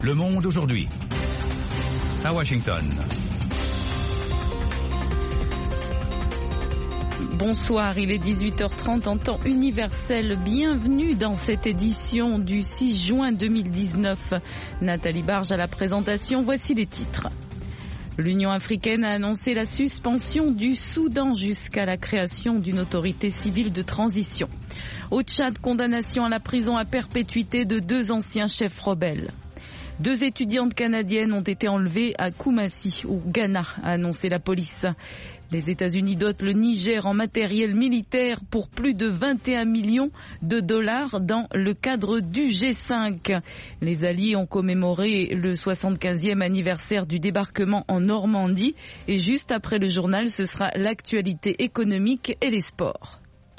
Le Monde aujourd'hui. À Washington. Bonsoir, il est 18h30 en temps universel. Bienvenue dans cette édition du 6 juin 2019. Nathalie Barge à la présentation, voici les titres. L'Union africaine a annoncé la suspension du Soudan jusqu'à la création d'une autorité civile de transition. Au Tchad, condamnation à la prison à perpétuité de 2 anciens chefs rebelles. 2 étudiantes canadiennes ont été enlevées à Koumassi, au Ghana, a annoncé la police. Les États-Unis dotent le Niger en matériel militaire pour plus de 21 millions de dollars dans le cadre du G5. Les Alliés ont commémoré le 75e anniversaire du débarquement en Normandie. Et juste après le journal, ce sera l'actualité économique et les sports.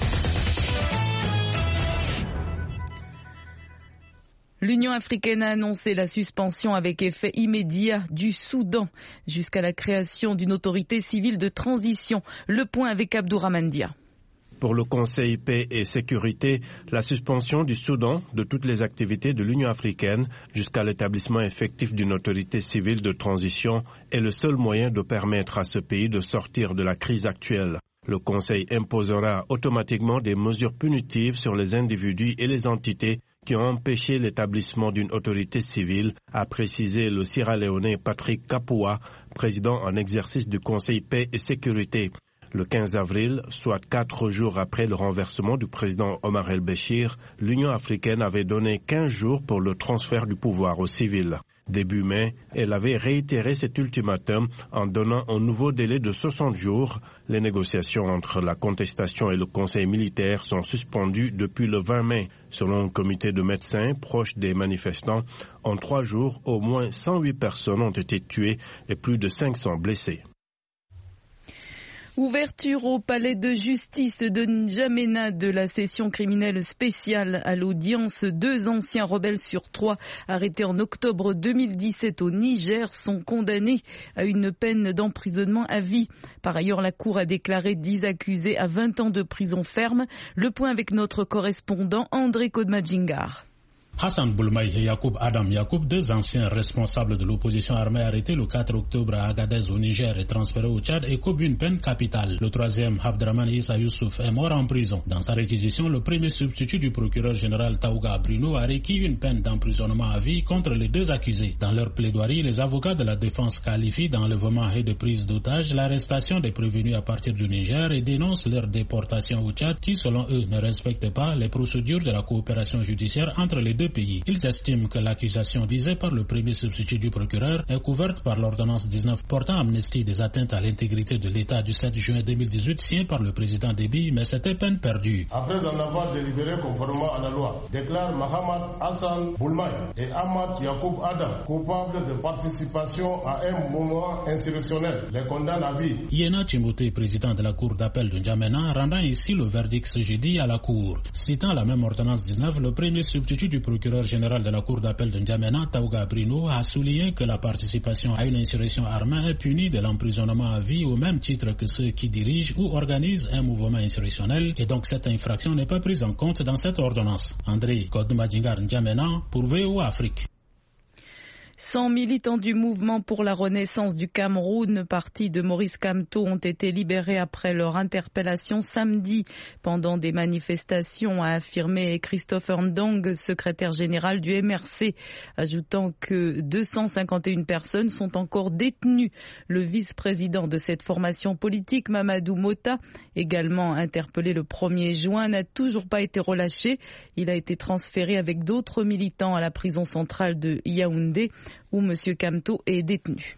L'Union africaine a annoncé la suspension avec effet immédiat du Soudan jusqu'à la création d'une autorité civile de transition. Le point avec Abdourahmane Dia. Pour le Conseil paix et sécurité, la suspension du Soudan de toutes les activités de l'Union africaine jusqu'à l'établissement effectif d'une autorité civile de transition est le seul moyen de permettre à ce pays de sortir de la crise actuelle. Le Conseil imposera automatiquement des mesures punitives sur les individus et les entités qui ont empêché l'établissement d'une autorité civile, a précisé le Sierra-Léonais Patrick Kapoua, président en exercice du Conseil paix et sécurité. Le 15 avril, soit 4 jours après le renversement du président Omar el-Béchir, l'Union africaine avait donné 15 jours pour le transfert du pouvoir aux civils. Début mai, elle avait réitéré cet ultimatum en donnant un nouveau délai de 60 jours. Les négociations entre la contestation et le conseil militaire sont suspendues depuis le 20 mai. Selon un comité de médecins proches des manifestants, en 3 jours, au moins 108 personnes ont été tuées et plus de 500 blessées. Ouverture au palais de justice de N'Djamena de la session criminelle spéciale à l'audience. 2 anciens rebelles sur 3 arrêtés en octobre 2017 au Niger sont condamnés à une peine d'emprisonnement à vie. Par ailleurs, la Cour a déclaré 10 accusés à 20 ans de prison ferme. Le point avec notre correspondant André Kodmadjingar. Hassan Boulmaï et Yacoub Adam Yacoub, 2 anciens responsables de l'opposition armée arrêtés le 4 octobre à Agadez au Niger et transférés au Tchad, écopent une peine capitale. Le 3e, Abdraman Issa Youssouf, est mort en prison. Dans sa réquisition, le premier substitut du procureur général Taouga Bruno a requis une peine d'emprisonnement à vie contre les 2 accusés. Dans leur plaidoirie, les avocats de la défense qualifient d'enlèvement et de prise d'otage l'arrestation des prévenus à partir du Niger et dénoncent leur déportation au Tchad qui, selon eux, ne respecte pas les procédures de la coopération judiciaire entre les 2 pays. Ils estiment que l'accusation visée par le premier substitut du procureur est couverte par l'ordonnance 19 portant amnistie des atteintes à l'intégrité de l'État du 7 juin 2018 signée par le président Déby, mais c'était peine perdue. Après en avoir délibéré conformément à la loi, déclare Mohamed Hassan Boulmaï et Ahmad Yacoub Adam coupables de participation à un mouvement insurrectionnel. Les condamne à vie. Yéna Timothée, président de la Cour d'appel de N'Djamena, rendant ici le verdict ce jeudi à la Cour. Citant la même ordonnance 19, le premier substitut du procureur général de la Cour d'appel de N'Djamena, Taouga Bruno, a souligné que la participation à une insurrection armée est punie de l'emprisonnement à vie au même titre que ceux qui dirigent ou organisent un mouvement insurrectionnel et donc cette infraction n'est pas prise en compte dans cette ordonnance. André Kodmadjingar N'Djamena pour VOA Afrique. 100 militants du mouvement pour la renaissance du Cameroun, parti de Maurice Kamto, ont été libérés après leur interpellation samedi pendant des manifestations, a affirmé Christopher Ndong, secrétaire général du MRC, ajoutant que 251 personnes sont encore détenues. Le vice-président de cette formation politique, Mamadou Mota, également interpellé le 1er juin, n'a toujours pas été relâché. Il a été transféré avec d'autres militants à la prison centrale de Yaoundé, où M. Kamto est détenu.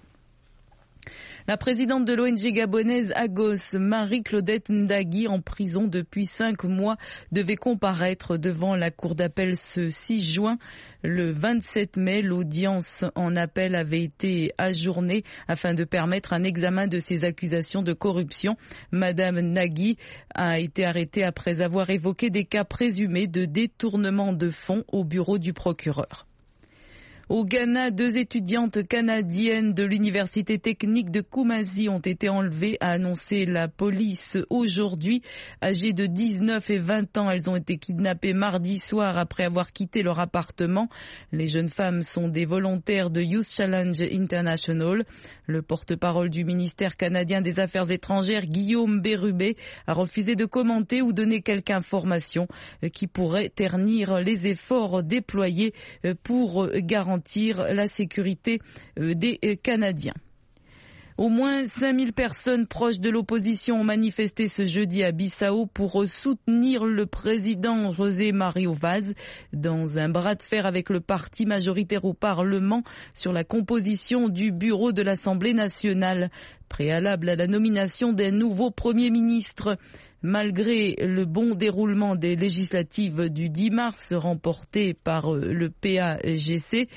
La présidente de l'ONG gabonaise Agos, Marie-Claudette Ndagui, en prison depuis 5 mois, devait comparaître devant la cour d'appel ce 6 juin. Le 27 mai, l'audience en appel avait été ajournée afin de permettre un examen de ces accusations de corruption. Madame Ndagui a été arrêtée après avoir évoqué des cas présumés de détournement de fonds au bureau du procureur. Au Ghana, 2 étudiantes canadiennes de l'université technique de Kumasi ont été enlevées, a annoncé la police aujourd'hui. Âgées de 19 et 20 ans, elles ont été kidnappées mardi soir après avoir quitté leur appartement. Les jeunes femmes sont des volontaires de Youth Challenge International. Le porte-parole du ministère canadien des Affaires étrangères, Guillaume Bérubé, a refusé de commenter ou donner quelque information qui pourrait ternir les efforts déployés pour garantir la sécurité des Canadiens. Au moins 5000 personnes proches de l'opposition ont manifesté ce jeudi à Bissau pour soutenir le président José Mario Vaz dans un bras de fer avec le parti majoritaire au Parlement sur la composition du bureau de l'Assemblée nationale, préalable à la nomination d'un nouveau Premier ministre. Malgré le bon déroulement des législatives du 10 mars remportées par le PAIGC,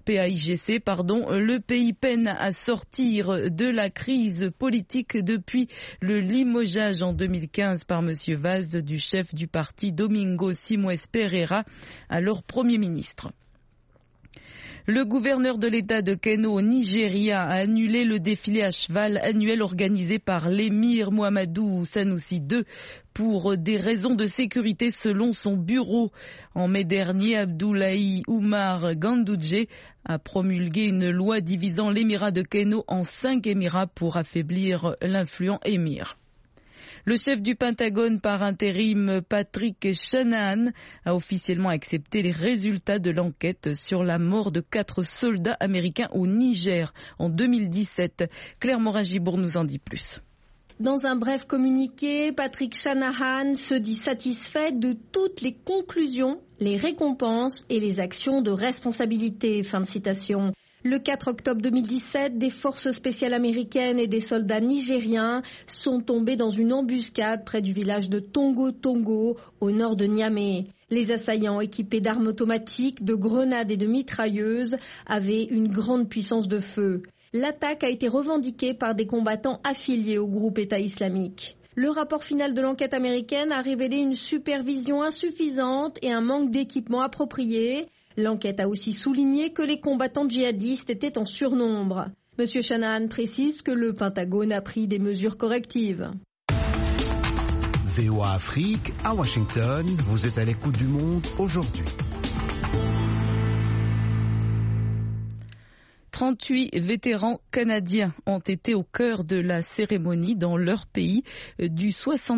le pays peine à sortir de la crise politique depuis le limogeage en 2015 par M. Vaz du chef du parti Domingo Simoes Pereira, alors Premier ministre. Le gouverneur de l'État de Kano au Nigeria a annulé le défilé à cheval annuel organisé par l'émir Mohamedou Sanusi II pour des raisons de sécurité selon son bureau. En mai dernier, Abdoulaye Oumar Ganduje a promulgué une loi divisant l'émirat de Kano en 5 émirats pour affaiblir l'influent émir. Le chef du Pentagone par intérim, Patrick Shanahan, a officiellement accepté les résultats de l'enquête sur la mort de 4 soldats américains au Niger en 2017. Claire Morin-Gibour nous en dit plus. Dans un bref communiqué, Patrick Shanahan se dit satisfait de toutes les conclusions, les récompenses et les actions de responsabilité. Fin de citation. Le 4 octobre 2017, des forces spéciales américaines et des soldats nigériens sont tombés dans une embuscade près du village de Tongo-Tongo, au nord de Niamey. Les assaillants, équipés d'armes automatiques, de grenades et de mitrailleuses, avaient une grande puissance de feu. L'attaque a été revendiquée par des combattants affiliés au groupe État islamique. Le rapport final de l'enquête américaine a révélé une supervision insuffisante et un manque d'équipement approprié. L'enquête a aussi souligné que les combattants djihadistes étaient en surnombre. M. Shanahan précise que le Pentagone a pris des mesures correctives. VOA Afrique, à Washington, vous êtes à l'écoute du monde aujourd'hui. 38 vétérans canadiens ont été au cœur de la cérémonie dans leur pays du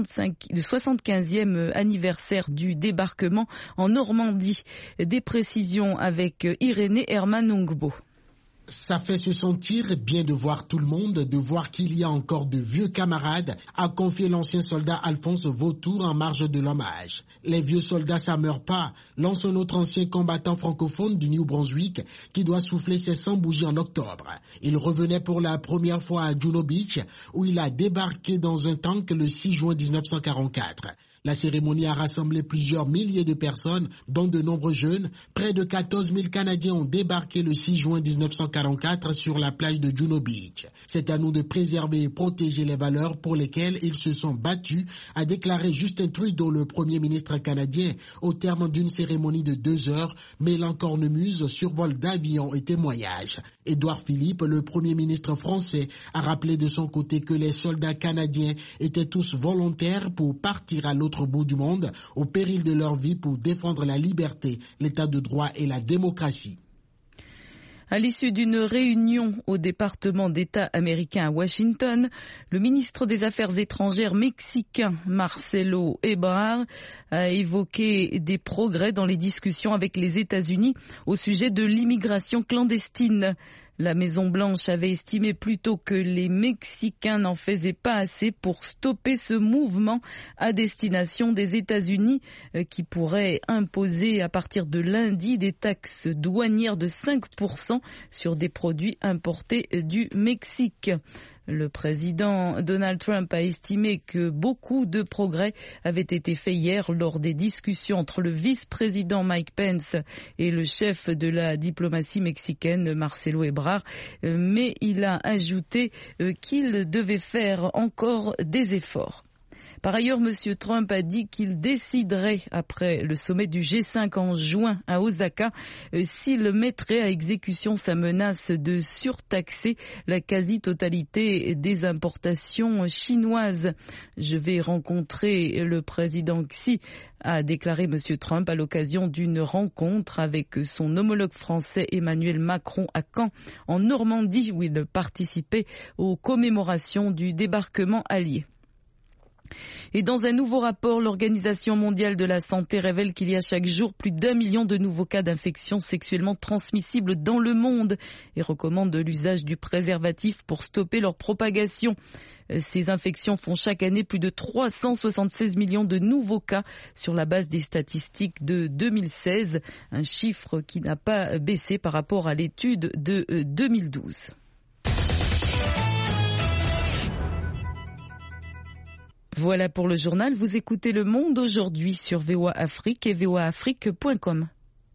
75e anniversaire du débarquement en Normandie. Des précisions avec Irénée Hermanungbo. Ça fait se sentir bien de voir tout le monde, de voir qu'il y a encore de vieux camarades, a confié l'ancien soldat Alphonse Vautour en marge de l'hommage. Les vieux soldats, ça meurt pas, lance un autre ancien combattant francophone du New Brunswick qui doit souffler ses 100 bougies en octobre. Il revenait pour la première fois à Juno Beach où il a débarqué dans un tank le 6 juin 1944. La cérémonie a rassemblé plusieurs milliers de personnes, dont de nombreux jeunes. Près de 14 000 Canadiens ont débarqué le 6 juin 1944 sur la plage de Juno Beach. C'est à nous de préserver et protéger les valeurs pour lesquelles ils se sont battus, a déclaré Justin Trudeau, le premier ministre canadien, au terme d'une cérémonie de 2 heures, mêlant cornemuse, survol d'avions et témoignages. Édouard Philippe, le premier ministre français, a rappelé de son côté que les soldats canadiens étaient tous volontaires pour partir à l'autre bout du monde, au péril de leur vie pour défendre la liberté, l'état de droit et la démocratie. À l'issue d'une réunion au département d'État américain à Washington, le ministre des Affaires étrangères mexicain Marcelo Ebrard a évoqué des progrès dans les discussions avec les États-Unis au sujet de l'immigration clandestine. La Maison-Blanche avait estimé plutôt que les Mexicains n'en faisaient pas assez pour stopper ce mouvement à destination des États-Unis qui pourrait imposer à partir de lundi des taxes douanières de 5% sur des produits importés du Mexique. Le président Donald Trump a estimé que beaucoup de progrès avaient été faits hier lors des discussions entre le vice-président Mike Pence et le chef de la diplomatie mexicaine Marcelo Ebrard, mais il a ajouté qu'il devait faire encore des efforts. Par ailleurs, M. Trump a dit qu'il déciderait, après le sommet du G5 en juin à Osaka, s'il mettrait à exécution sa menace de surtaxer la quasi-totalité des importations chinoises. Je vais rencontrer le président Xi, a déclaré M. Trump à l'occasion d'une rencontre avec son homologue français Emmanuel Macron à Caen, en Normandie, où il participait aux commémorations du débarquement allié. Et dans un nouveau rapport, l'Organisation mondiale de la santé révèle qu'il y a chaque jour plus d'1 million de nouveaux cas d'infections sexuellement transmissibles dans le monde et recommande l'usage du préservatif pour stopper leur propagation. Ces infections font chaque année plus de 376 millions de nouveaux cas sur la base des statistiques de 2016, un chiffre qui n'a pas baissé par rapport à l'étude de 2012. Voilà pour le journal. Vous écoutez Le Monde aujourd'hui sur VOA Afrique et voaafrique.com.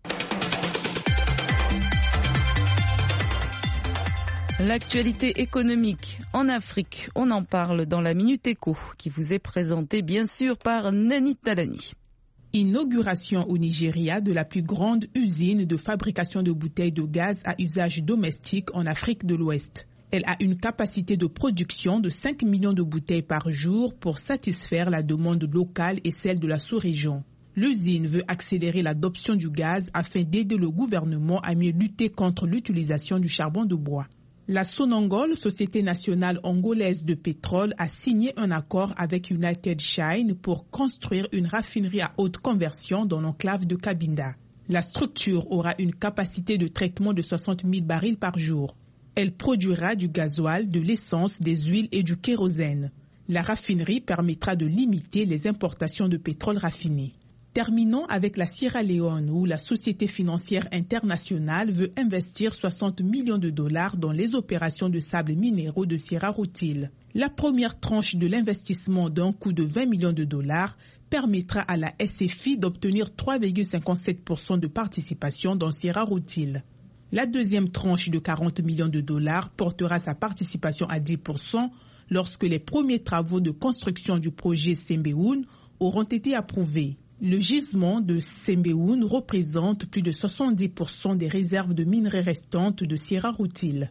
L'actualité économique en Afrique, on en parle dans la Minute Éco qui vous est présentée bien sûr par Nani Talani. Inauguration au Nigeria de la plus grande usine de fabrication de bouteilles de gaz à usage domestique en Afrique de l'Ouest. Elle a une capacité de production de 5 millions de bouteilles par jour pour satisfaire la demande locale et celle de la sous-région. L'usine veut accélérer l'adoption du gaz afin d'aider le gouvernement à mieux lutter contre l'utilisation du charbon de bois. La Sonangol, Société nationale angolaise de pétrole, a signé un accord avec United Shine pour construire une raffinerie à haute conversion dans l'enclave de Cabinda. La structure aura une capacité de traitement de 60 000 barils par jour. Elle produira du gasoil, de l'essence, des huiles et du kérosène. La raffinerie permettra de limiter les importations de pétrole raffiné. Terminons avec la Sierra Leone où la Société financière internationale veut investir 60 millions de dollars dans les opérations de sables minéraux de Sierra Rutile. La première tranche de l'investissement d'un coût de 20 millions de dollars permettra à la SFI d'obtenir 3,57% de participation dans Sierra Rutile. La deuxième tranche de 40 millions de dollars portera sa participation à 10% lorsque les premiers travaux de construction du projet Sembeoun auront été approuvés. Le gisement de Sembeoun représente plus de 70% des réserves de minerais restantes de Sierra Rutile.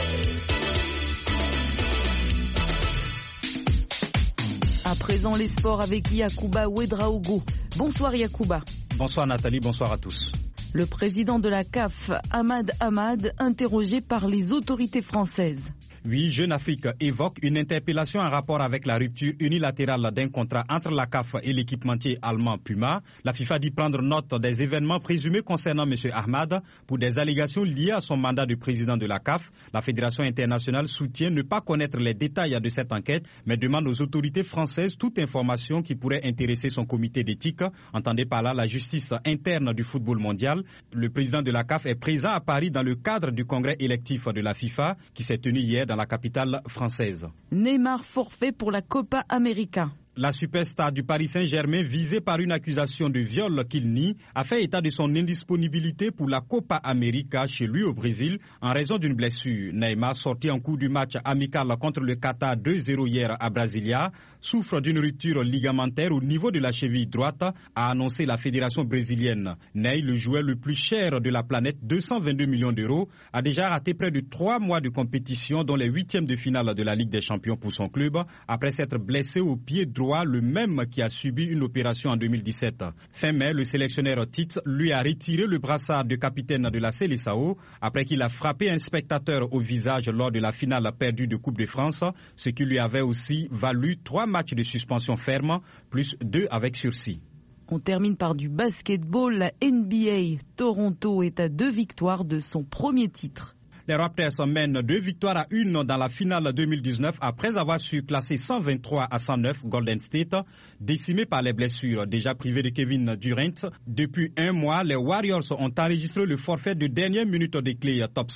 À présent, les sports avec Yacouba Ouedraogo. Bonsoir Yacouba. Bonsoir Nathalie, bonsoir à tous. Le président de la CAF, Ahmad Ahmad, interrogé par les autorités françaises. Oui, Jeune Afrique évoque une interpellation en rapport avec la rupture unilatérale d'un contrat entre la CAF et l'équipementier allemand Puma. La FIFA dit prendre note des événements présumés concernant M. Ahmad pour des allégations liées à son mandat de président de la CAF. La Fédération internationale soutient ne pas connaître les détails de cette enquête, mais demande aux autorités françaises toute information qui pourrait intéresser son comité d'éthique. Entendez par là la justice interne du football mondial. Le président de la CAF est présent à Paris dans le cadre du congrès électif de la FIFA qui s'est tenu hier dans la capitale française. Neymar forfait pour la Copa América. La superstar du Paris Saint-Germain, visée par une accusation de viol qu'il nie, a fait état de son indisponibilité pour la Copa América chez lui au Brésil en raison d'une blessure. Neymar, sorti en cours du match amical contre le Qatar 2-0 hier à Brasilia, souffre d'une rupture ligamentaire au niveau de la cheville droite, a annoncé la fédération brésilienne. Ney, le joueur le plus cher de la planète, 222 millions d'euros, a déjà raté près de 3 mois de compétition, dont les huitièmes de finale de la Ligue des Champions pour son club, après s'être blessé au pied droit, le même qui a subi une opération en 2017. Fin mai, le sélectionneur Tite lui a retiré le brassard de capitaine de la Seleção après qu'il a frappé un spectateur au visage lors de la finale perdue de Coupe de France, ce qui lui avait aussi valu 3 matchs de suspension ferme, plus 2 avec sursis. On termine par du basketball. La NBA. Toronto est à 2 victoires de son premier titre. Les Raptors mènent 2 victoires à 1 dans la finale 2019 après avoir su classer 123 à 109 Golden State, décimé par les blessures. Déjà privés de Kevin Durant, depuis 1 mois, les Warriors ont enregistré le forfait de dernière minute de Klay Thompson.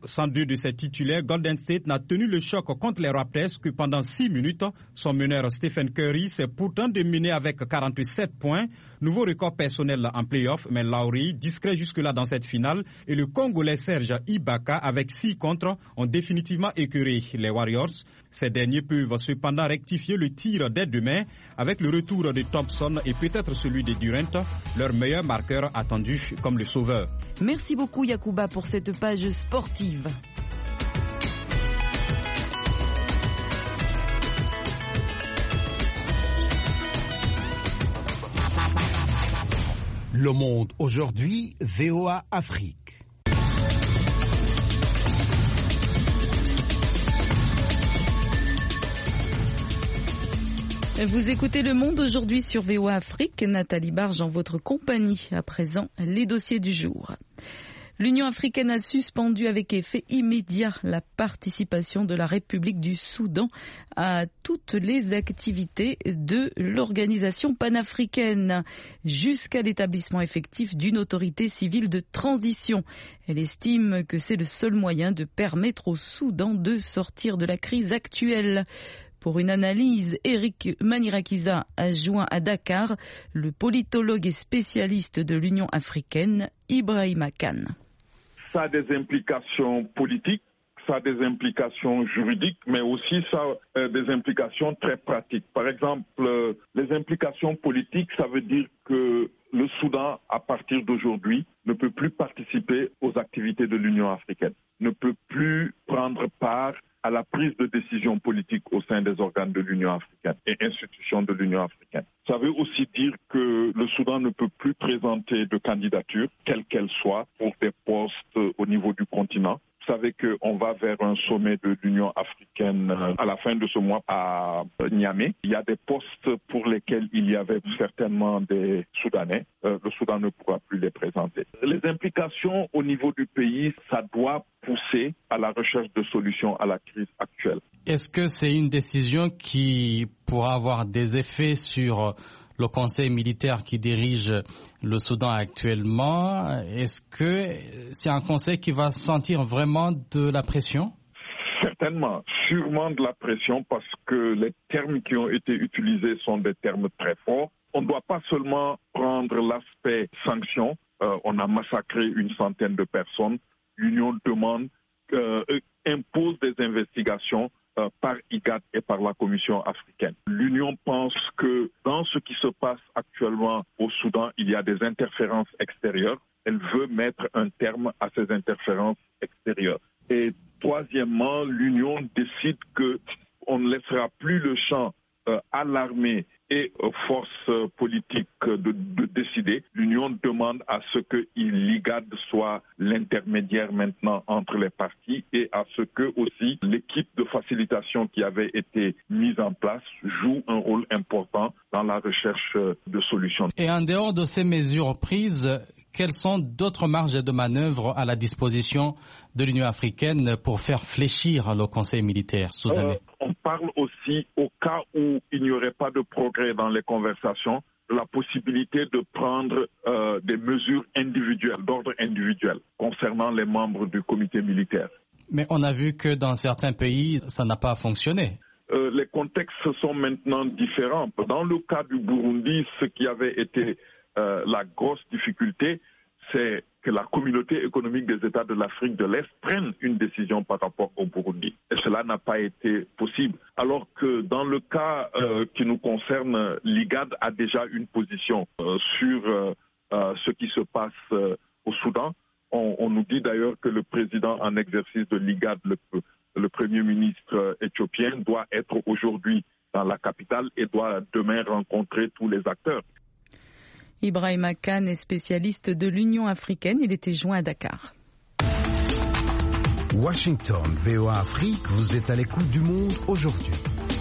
Sans deux de ses titulaires, Golden State n'a tenu le choc contre les Raptors que pendant 6 minutes. Son meneur Stephen Curry s'est pourtant démené avec 47 points. Nouveau record personnel en play-off, mais Lowry, discret jusque-là dans cette finale, et le Congolais Serge Ibaka, avec 6 contre, ont définitivement écœuré les Warriors. Ces derniers peuvent cependant rectifier le tir dès demain avec le retour de Thompson et peut-être celui de Durant, leur meilleur marqueur attendu comme le sauveur. Merci beaucoup Yacouba pour cette page sportive. Le Monde aujourd'hui, VOA Afrique. Vous écoutez Le Monde aujourd'hui sur VOA Afrique. Nathalie Barge en votre compagnie. À présent, les dossiers du jour. L'Union africaine a suspendu avec effet immédiat la participation de la République du Soudan à toutes les activités de l'organisation panafricaine jusqu'à l'établissement effectif d'une autorité civile de transition. Elle estime que c'est le seul moyen de permettre au Soudan de sortir de la crise actuelle. Pour une analyse, Eric Manirakiza a joint à Dakar le politologue et spécialiste de l'Union africaine, Ibrahima Kane. Ça a des implications politiques, ça a des implications juridiques, mais aussi ça a des implications très pratiques. Par exemple, les implications politiques, ça veut dire que le Soudan, à partir d'aujourd'hui, ne peut plus participer aux activités de l'Union africaine, ne peut plus prendre part à la prise de décision politique au sein des organes de l'Union africaine et institutions de l'Union africaine. Ça veut aussi dire que le Soudan ne peut plus présenter de candidature, quelle qu'elle soit, pour des postes au niveau du continent. Vous savez qu'on va vers un sommet de l'Union africaine à la fin de ce mois à Niamey. Il y a des postes pour lesquels il y avait certainement des Soudanais. Le Soudan ne pourra plus les présenter. Les implications au niveau du pays, ça doit pousser à la recherche de solutions à la crise actuelle. Est-ce que c'est une décision qui pourra avoir des effets sur le conseil militaire qui dirige le Soudan actuellement? Est-ce que c'est un conseil qui va sentir vraiment de la pression? Certainement, sûrement de la pression parce que les termes qui ont été utilisés sont des termes très forts. On ne doit pas seulement prendre l'aspect sanction. On a massacré une centaine de personnes. L'Union demande, impose des investigations par IGAD et par la Commission africaine. L'Union pense que dans ce qui se passe actuellement au Soudan, il y a des interférences extérieures. Elle veut mettre un terme à ces interférences extérieures. Et troisièmement, l'Union décide qu'on ne laissera plus le champ à l'armée et aux forces politiques de décider. L'Union demande à ce que l'IGAD soit l'intermédiaire maintenant entre les parties et à ce que aussi l'équipe de facilitation qui avait été mise en place joue un rôle important dans la recherche de solutions. Et en dehors de ces mesures prises, quelles sont d'autres marges de manœuvre à la disposition de l'Union africaine pour faire fléchir le Conseil militaire soudanais? On parle aussi, au cas où il n'y aurait pas de progrès dans les conversations, de la possibilité de prendre des mesures individuelles, d'ordre individuel, concernant les membres du comité militaire. Mais on a vu que dans certains pays, ça n'a pas fonctionné. Les contextes sont maintenant différents. Dans le cas du Burundi, ce qui avait été la grosse difficulté, c'est que la communauté économique des États de l'Afrique de l'Est prenne une décision par rapport au Burundi. Et cela n'a pas été possible. Alors que dans le cas qui nous concerne, l'IGAD a déjà une position sur ce qui se passe au Soudan. On nous dit d'ailleurs que le président en exercice de l'IGAD, le Premier ministre éthiopien, doit être aujourd'hui dans la capitale et doit demain rencontrer tous les acteurs. Ibrahima Kane est spécialiste de l'Union africaine. Il était joint à Dakar. Washington, VOA Afrique, vous êtes à l'écoute du monde aujourd'hui.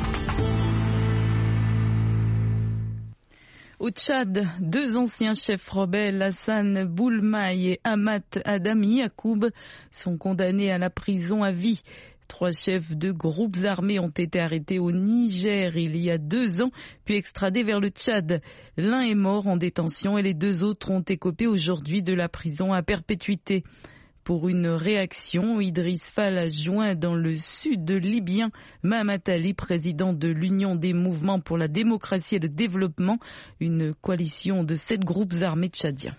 Au Tchad, 2 anciens chefs rebelles, Hassan Boulmaï et Ahmad Adami Yacoub, sont condamnés à la prison à vie. 3 chefs de groupes armés ont été arrêtés au Niger il y a 2 ans, puis extradés vers le Tchad. L'un est mort en détention et les 2 autres ont écopé aujourd'hui de la prison à perpétuité. pour une réaction. Idriss Fall a joint dans le sud libyen Mahamat Ali, président de l'Union des mouvements pour la démocratie et le développement, une coalition de 7 groupes armés tchadiens.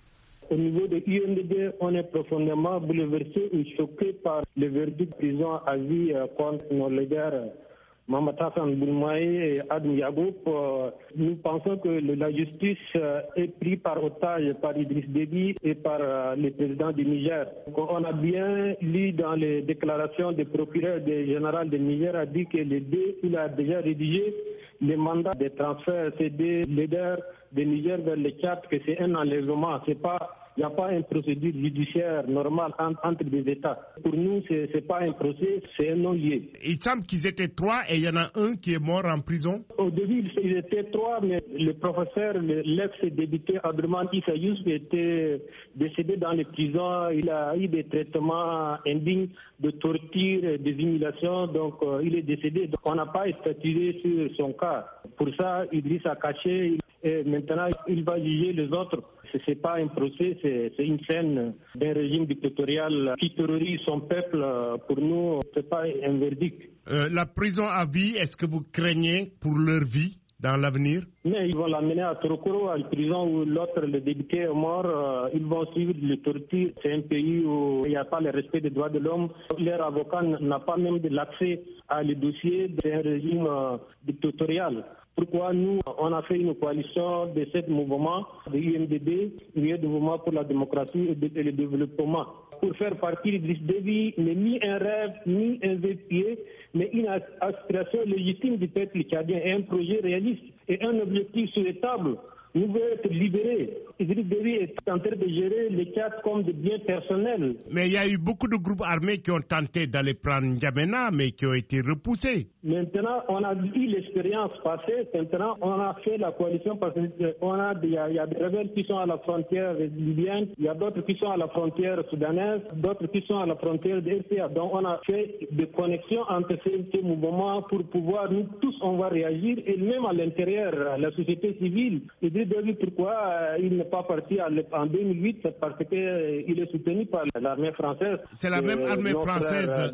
Au niveau de l'UNDD, on est profondément bouleversé et choqué par le verdict de prison à vie contre nos leaders Mohamed Hassan Boulmaï et Adam Yagoub. Nous pensons que la justice est prise par otage par Idriss Déby et par le président du Niger. On a bien lu dans les déclarations du procureur général du Niger a dit que il a déjà rédigé les mandats de transfert des leaders du Niger vers le Tchad, que c'est un enlèvement. Il n'y a pas une procédure judiciaire normale entre des États. Pour nous, ce n'est pas un procès, c'est un non-lieu. Il semble qu'ils étaient 3 et il y en a un qui est mort en prison. Au début, ils étaient 3, mais le professeur, l'ex-député Abdurrahman Issa Youssouf était décédé dans les prisons. Il a eu des traitements indignes de torture, des humiliations, donc il est décédé. Donc, on n'a pas statué sur son cas. Pour ça, Idriss a caché et maintenant il va juger les autres. Ce n'est pas un procès, c'est une scène d'un régime dictatorial qui terrorise son peuple. Pour nous, ce n'est pas un verdict. La prison à vie, est-ce que vous craignez pour leur vie dans l'avenir? Mais ils vont l'amener à Torokoro, à une prison où l'autre, le député est mort. Ils vont suivre les tortures. C'est un pays où il n'y a pas le respect des droits de l'homme. Leur avocat n'a pas même de l'accès à les dossiers. C'est un régime dictatorial. Pourquoi nous, on a fait une coalition de 7 mouvements, de UNDD, Union des mouvements pour la démocratie et le développement. Pour faire partie d'Idriss Déby, mais ni un rêve, ni un vœu pied, mais une aspiration légitime du peuple tchadien et un projet réaliste et un objectif souhaitable. Nous voulons être libérés. Idriss Déby est en train de gérer les Tchad comme des biens personnels. Mais il y a eu beaucoup de groupes armés qui ont tenté d'aller prendre N'Djamena, mais qui ont été repoussés. Maintenant, on a eu l'expérience passée. Maintenant, on a fait la coalition parce qu'il y a des rebelles qui sont à la frontière libyenne, il y a d'autres qui sont à la frontière soudanaise, d'autres qui sont à la frontière de RCA. Donc, on a fait des connexions entre ces mouvements pour pouvoir, nous tous, on va réagir. Et même à l'intérieur, la société civile, Idriss Déby, pourquoi il n'est pas parti en 2008? C'est parce qu'il est soutenu par l'armée française. C'est la même armée française.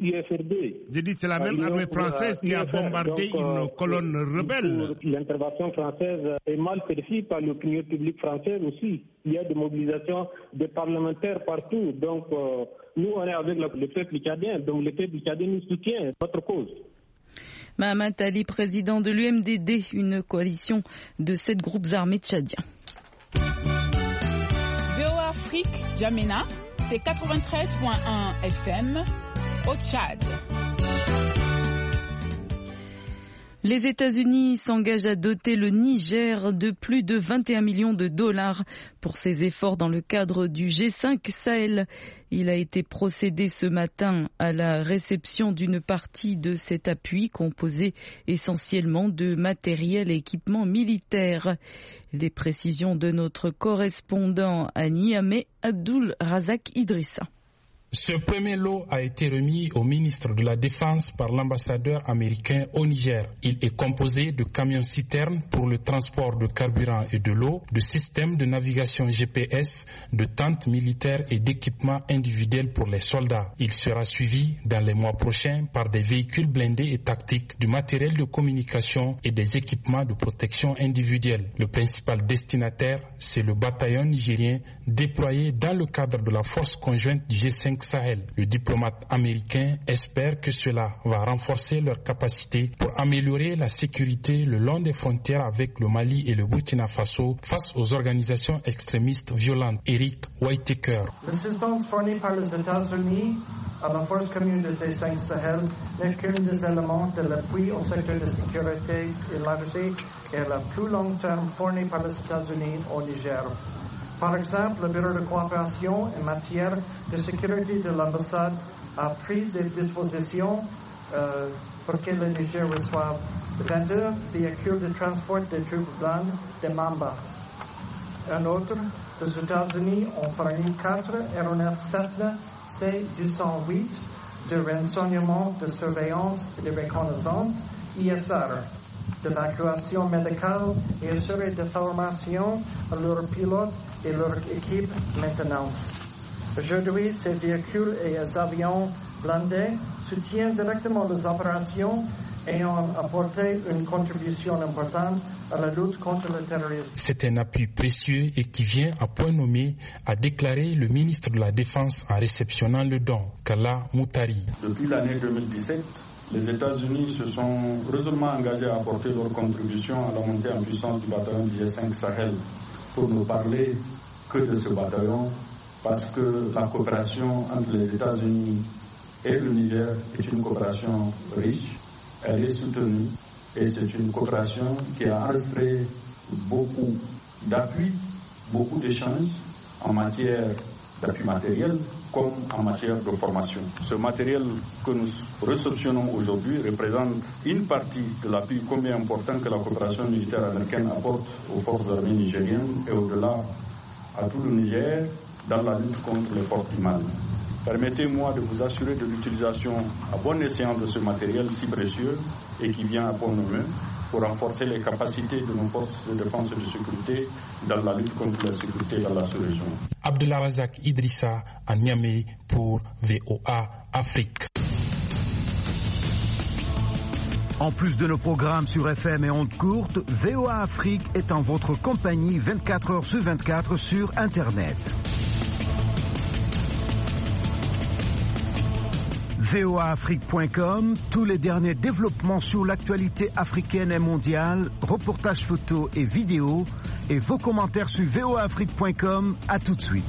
UFRD. J'ai dit, c'est la même armée française qui a bombardé une colonne rebelle. L'intervention française est mal perçue par l'opinion publique française aussi. Il y a des mobilisations de parlementaires partout. Donc, nous, on est avec le peuple tchadien. Donc, le peuple tchadien nous soutient, notre cause. Mahamat Ali, président de l'UMDD, une coalition de 7 groupes armés tchadiens. VOA Afrique, N'Djamena, c'est 93.1 FM au Tchad. Les États-Unis s'engagent à doter le Niger de plus de 21 millions de dollars pour ses efforts dans le cadre du G5 Sahel. Il a été procédé ce matin à la réception d'une partie de cet appui composé essentiellement de matériel et équipements militaires. Les précisions de notre correspondant à Niamey, Abdul Razak Idrissa. Ce premier lot a été remis au ministre de la Défense par l'ambassadeur américain au Niger. Il est composé de camions-citernes pour le transport de carburant et de l'eau, de systèmes de navigation GPS, de tentes militaires et d'équipements individuels pour les soldats. Il sera suivi dans les mois prochains par des véhicules blindés et tactiques, du matériel de communication et des équipements de protection individuelle. Le principal destinataire, c'est le bataillon nigérien déployé dans le cadre de la force conjointe du G5 Sahel. Le diplomate américain espère que cela va renforcer leur capacité pour améliorer la sécurité le long des frontières avec le Mali et le Burkina Faso face aux organisations extrémistes violentes. Eric Whitaker. L'assistance fournie par les États-Unis à la force commune de G5 Sahel n'est qu'un des éléments de l'appui au secteur de sécurité élargi et à la plus long terme fourni par les États-Unis au Niger. Par exemple, le Bureau de coopération en matière de sécurité de l'ambassade a pris des dispositions pour que le Niger reçoive 22 véhicules de transport des troupes blanches de Mamba. Un autre, les États-Unis ont fourni 4 aéronefs Cessna C-208 de renseignement, de surveillance et de reconnaissance ISR, d'évacuation médicale et assurer de formation à leurs pilotes et leur équipe maintenance. Aujourd'hui, ces véhicules et avions blindés soutiennent directement les opérations et ont apporté une contribution importante à la lutte contre le terrorisme. C'est un appui précieux et qui vient à point nommé, a déclaré le ministre de la Défense en réceptionnant le don, Kalla Moutari. Depuis l'année 2017, les États-Unis se sont résolument engagés à apporter leur contribution à la montée en puissance du bataillon du G5 Sahel. Pour ne parler que de ce bataillon, parce que la coopération entre les États-Unis et le Niger est une coopération riche, elle est soutenue et c'est une coopération qui a enregistré beaucoup d'appui, beaucoup d'échanges en matière d'appui matériel comme en matière de formation. Ce matériel que nous réceptionnons aujourd'hui représente une partie de l'appui combien important que la coopération militaire américaine apporte aux forces armées nigériennes et au-delà à tout le Niger dans la lutte contre les forces du mal. Permettez-moi de vous assurer de l'utilisation à bon escient de ce matériel si précieux et qui vient à bon moment pour renforcer les capacités de nos forces de défense et de sécurité dans la lutte contre la sécurité dans la sous-région. Abdelrazak Idrissa à Niamey pour VOA Afrique. En plus de nos programmes sur FM et ondes courtes, VOA Afrique est en votre compagnie 24 heures sur 24 sur Internet. voaafrique.com, tous les derniers développements sur l'actualité africaine et mondiale, reportages photos et vidéos, et vos commentaires sur voaafrique.com. À tout de suite.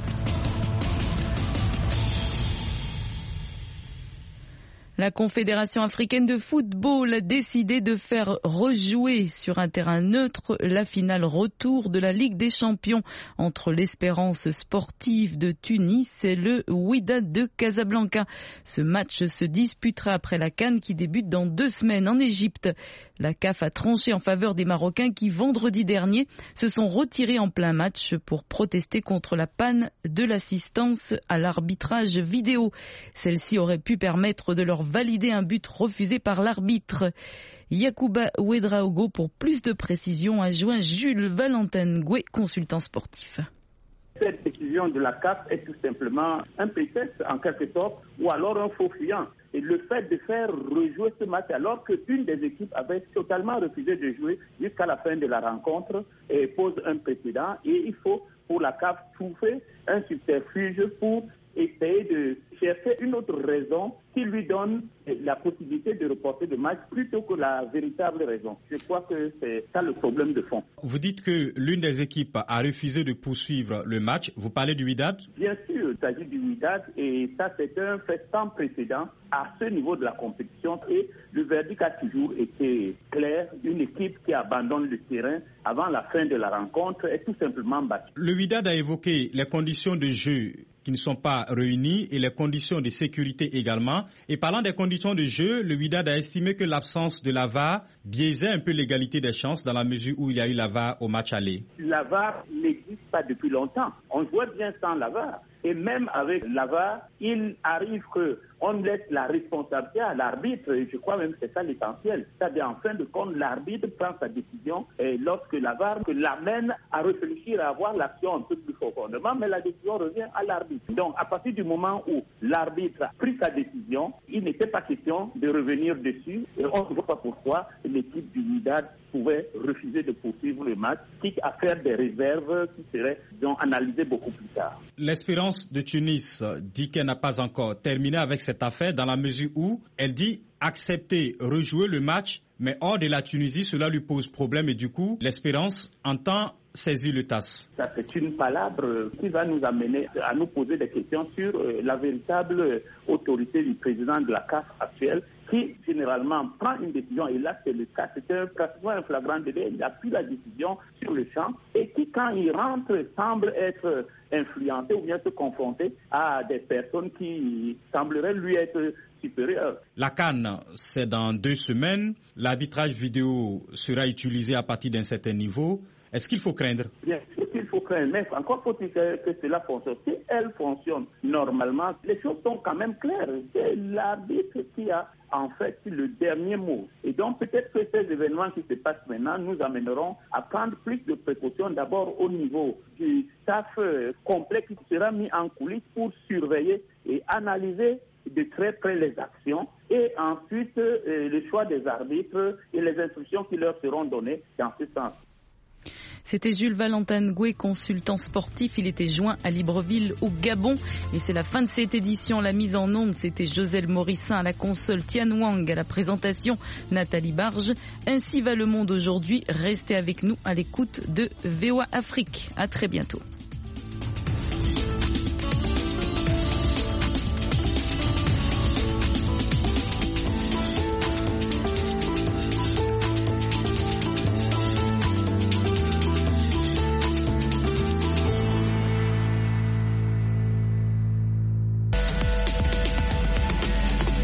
La Confédération africaine de football a décidé de faire rejouer sur un terrain neutre la finale retour de la Ligue des Champions entre l'Espérance sportive de Tunis et le Wydad de Casablanca. Ce match se disputera après la CAN qui débute dans 2 semaines en Égypte. La CAF a tranché en faveur des Marocains qui, vendredi dernier, se sont retirés en plein match pour protester contre la panne de l'assistance à l'arbitrage vidéo. Celle-ci aurait pu permettre de leur valider un but refusé par l'arbitre. Yacouba Ouedraogo, pour plus de précisions, a joint Jules Valentin Goué, consultant sportif. Cette décision de la CAF est tout simplement un prétexte en quelque sorte ou alors un faux fuyant. Et le fait de faire rejouer ce match alors qu'une des équipes avait totalement refusé de jouer jusqu'à la fin de la rencontre pose un précédent et il faut pour la CAF trouver un subterfuge pour essayer de chercher une autre raison qui lui donne la possibilité de reporter le match plutôt que la véritable raison. Je crois que c'est ça le problème de fond. Vous dites que l'une des équipes a refusé de poursuivre le match. Vous parlez du Wydad? Bien sûr, il s'agit du Wydad et ça c'est un fait sans précédent à ce niveau de la compétition et le verdict a toujours été clair. Une équipe qui abandonne le terrain avant la fin de la rencontre est tout simplement battue. Le Wydad a évoqué les conditions de jeu qui ne sont pas réunies et les conditions de sécurité également. Et parlant des conditions de jeu, le Wydad a estimé que l'absence de la VAR biaisait un peu l'égalité des chances dans la mesure où il y a eu la VAR au match aller. La VAR n'existe pas depuis longtemps. On jouait bien sans la VAR. Et même avec la VAR, il arrive qu'on laisse la responsabilité à l'arbitre. Et je crois même que c'est ça l'essentiel. C'est-à-dire, en fin de compte, l'arbitre prend sa décision et lorsque la VAR l'amène à réfléchir, à voir l'action un peu plus profondément, mais la décision revient à l'arbitre. Donc, à partir du moment où l'arbitre a pris sa décision, il n'était pas question de revenir dessus. Et on ne voit pas pourquoi l'équipe du Wydad pouvait refuser de poursuivre le match, quitte à faire des réserves qui seraient donc analysées beaucoup plus tard. L'Espérance de Tunis dit qu'elle n'a pas encore terminé avec cette affaire dans la mesure où elle dit accepter rejouer le match, mais hors de la Tunisie, cela lui pose problème et du coup, l'Espérance entend saisir le TAS. Ça, c'est une palabre qui va nous amener à nous poser des questions sur la véritable autorité du président de la CAF actuelle qui, généralement, prend une décision, et là, c'est le cas, c'était pratiquement un flagrant délit, il a pris la décision sur le champ, et qui, quand il rentre, semble être influencé ou bien se confronter à des personnes qui sembleraient lui être supérieures. La CAN, c'est dans 2 semaines. L'arbitrage vidéo sera utilisé à partir d'un certain niveau. Est-ce qu'il faut craindre? Bien sûr qu'il il faut craindre. Mais encore faut-il que cela fonctionne. Si elle fonctionne normalement, les choses sont quand même claires. C'est l'arbitre qui a en fait le dernier mot. Et donc peut-être que ces événements qui se passent maintenant nous amèneront à prendre plus de précautions, d'abord au niveau du staff complet qui sera mis en coulisses pour surveiller et analyser de très près les actions et ensuite le choix des arbitres et les instructions qui leur seront données dans ce sens. C'était Jules Valentin Ngoué, consultant sportif. Il était joint à Libreville au Gabon. Et c'est la fin de cette édition. La mise en onde, c'était Joselle Morissin à la console, Tian Wang à la présentation, Nathalie Barge. Ainsi va le monde aujourd'hui. Restez avec nous à l'écoute de VOA Afrique. À très bientôt.